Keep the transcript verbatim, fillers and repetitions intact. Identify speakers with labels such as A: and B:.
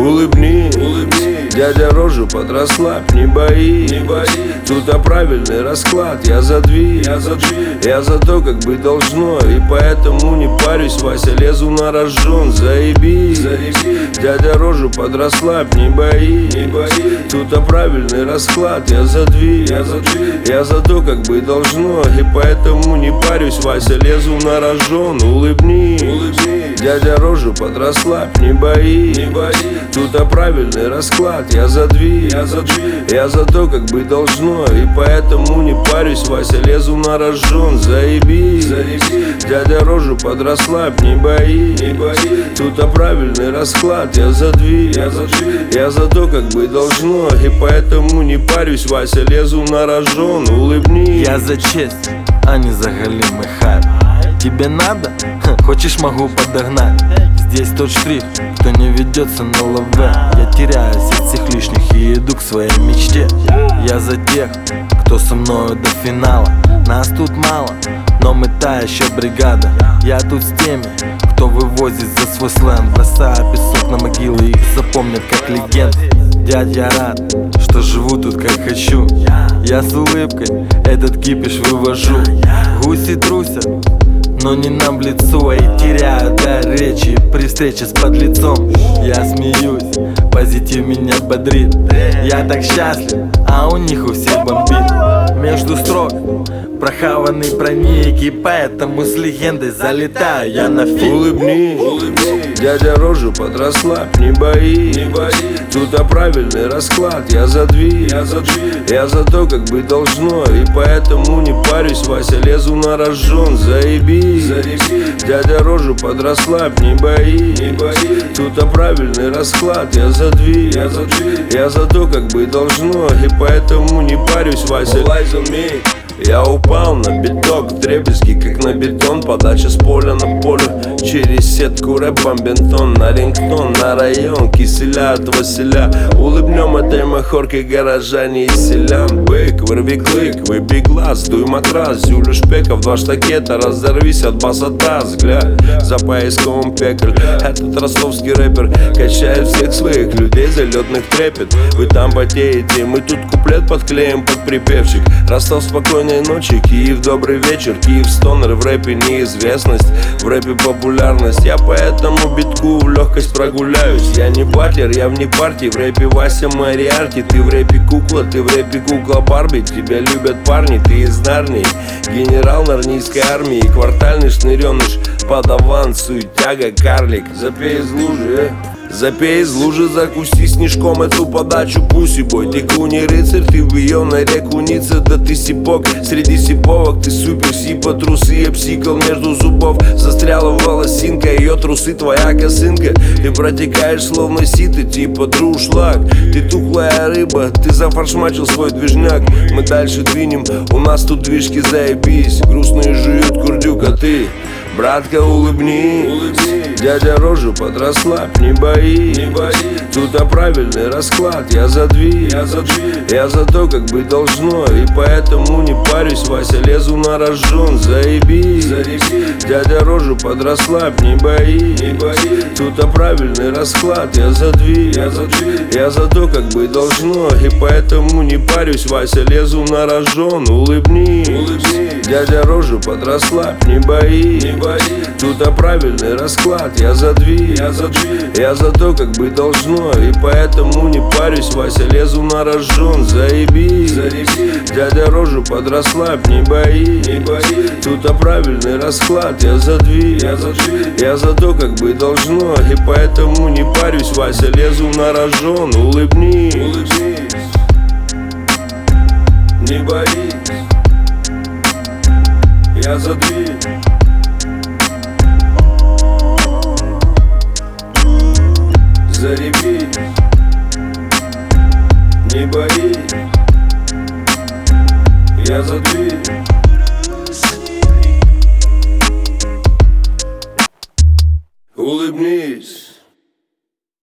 A: Улыбнись, улыбнись, дядя рожу подрасслабь, не боись, не боись. Тут а правильный расклад, я за двиг, я за двиг, я за то, как быть должно, и поэтому не парюсь, Вася, лезу на рожон, заебись, заебись. Дядя рожу подрасслабь, не боись, не боись. Тут а правильный расклад, я за двиг, я за двиг, я за то, как быть должно, и поэтому не парюсь, Вася, лезу на рожон. Улыбнись, улыбнись, дядя рожу подрасслабь, не боись, не боись. Тут а правильный расклад, я за двиг, я за двиг, я за то, как быть должно, и поэтому не парюсь, Вася, лезу на рожон, заебись, заебись. Дядя рожу подрасслабь, не боись, не боись. Тут а правильный расклад, я за двиг, я за двиг, я за то, как быть должно, и поэтому не парюсь, Вася, лезу на рожон. Улыбнись.
B: Я за честь, а не за галимый хайп. Тебе надо? Ха, хочешь, могу подогнать. Здесь тот штрих, кто не ведется на лаве. Я теряюсь от всех лишних и иду к своей мечте. Я за тех, кто со мною до финала. Нас тут мало, но мы та еще бригада. Я тут с теми, кто вывозит за свой сленг, бросая песок на могилы, их запомнят как легенд. Дядь, я рад, что живу тут как хочу. Я с улыбкой этот кипиш вывожу. Гуси трусят, но не нам в лицо, и теряю дар речи при встрече с подлецом. Я смеюсь, позитив меня бодрит. Я так счастлив, а у них у всех бомбит. Между строк прохаванный проник, и поэтому с легендой залетаю я на фиг.
A: Улыбнись, улыбнись, дядя рожу подрасслабь, не боись, не боись. Тут а правильный расклад, я за двиг, я за двиг, я за то, как быть должно, и поэтому не парюсь, Вася, лезу на рожон, заебись, заебись. Дядя рожу подрасслабь, не боись, не боись. Тут а правильный расклад, я за двиг, я за двиг, я за то, как быть должно, и поэтому не парюсь, Вася. Я упал на биток, вдребезги, как на бетон. Подача с поля на поле, через сетку рэп бомбентон. На рингтон, на район, киселя от Василя. Улыбнем этой махоркой горожане и селян. Бык, вырви клык, выбей глаз, дуй матрас. Зюлю шпеков, два штакета, разорвись от басота. Взгляд за поисковым пекарь. Этот ростовский рэпер качает всех своих людей, залетных трепет. Вы там потеете, мы тут куплет подклеим под припевчик. Ростов спокойной ночи, Киев добрый вечер. Киев стонер, в рэпе неизвестность, в рэпе популярность. Я по этому битку в легкость прогуляюсь. Я не батлер, я вне партии, в рэпе Вася Мариарти. Ты в рэпе кукла, ты в рэпе кукла Барби. Тебя любят парни, ты из Нарнии, генерал нарнийской армии. Квартальный шныреныш, подаван, суетяга, карлик. Запей из лужи, э? Запей из лужи, закуси снежком эту подачу, пусибой. Ты куни рыцарь, ты в ее норе куница, да ты сипок. Среди сиповок ты супер сипа, трусы я псикал между зубов. Застряла волосинка, ее трусы твоя косынка. Ты протекаешь словно сито, типа друшлаг. Ты тухлая рыба, ты зафаршмачил свой движняк. Мы дальше двинем, у нас тут движки заебись. Грустные жуют курдюк, а ты, братка, улыбнись, улыбнись. Дядя рожу подрасслабь, не боись, не боись. Тут а правильный расклад, я за двиг, я за двиг, я за то, как быть должно, и поэтому не парюсь, Вася, лезу на рожон, заебись, заебись. Дядя рожу подрасслабь, не боись, не боись. Тут а правильный расклад, я за двиг, я за двиг, я за то, как быть должно, и поэтому не парюсь, Вася, лезу на рожон. Улыбнись, улыбнись, дядя рожу подрасслабь, не боись, не боись. Тут а правильный расклад, я за двиг, я за двиг, я за то, как быть должно, и поэтому не парюсь, Вася, лезу на рожон, заебись, заебись. Дядя рожу подрасслабь, не боись, не боись. Тут а правильный расклад, я за двиг, я за двиг, я за то, как быть должно, и поэтому не парюсь, Вася, лезу на рожон. Улыбнись, улыбнись, не боись, я за двиг. Заребись, не боись, я за двиг. Улыбнись.